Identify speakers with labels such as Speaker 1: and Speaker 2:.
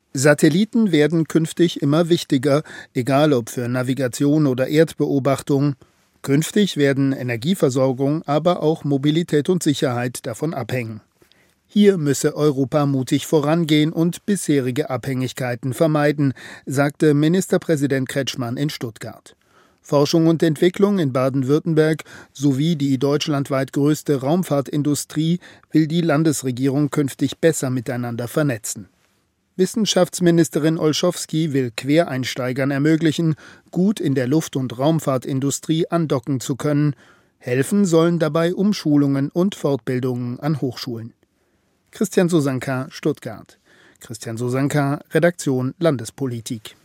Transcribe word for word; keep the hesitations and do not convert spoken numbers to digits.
Speaker 1: Satelliten werden künftig immer wichtiger, egal ob für Navigation oder Erdbeobachtung. Künftig werden Energieversorgung, aber auch Mobilität und Sicherheit davon abhängen. Hier müsse Europa mutig vorangehen und bisherige Abhängigkeiten vermeiden, sagte Ministerpräsident Kretschmann in Stuttgart. Forschung und Entwicklung in Baden-Württemberg sowie die deutschlandweit größte Raumfahrtindustrie will die Landesregierung künftig besser miteinander vernetzen. Wissenschaftsministerin Olschowski will Quereinsteigern ermöglichen, gut in der Luft- und Raumfahrtindustrie andocken zu können. Helfen sollen dabei Umschulungen und Fortbildungen an Hochschulen. Christian Sosanka, Stuttgart. Christian Sosanka, Redaktion Landespolitik.